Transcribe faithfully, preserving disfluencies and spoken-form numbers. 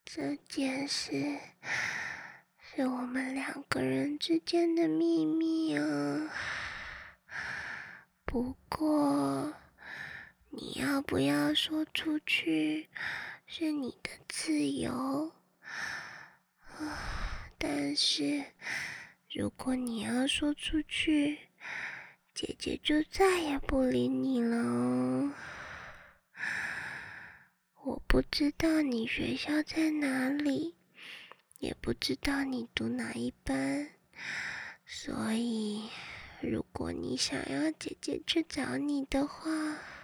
这件事是我们两个人之间的秘密啊。不过，你要不要说出去，是你的自由。但是，如果你要说出去，姐姐就再也不理你了哦。我不知道你学校在哪里，也不知道你读哪一班，所以如果你想要姐姐去找你的话，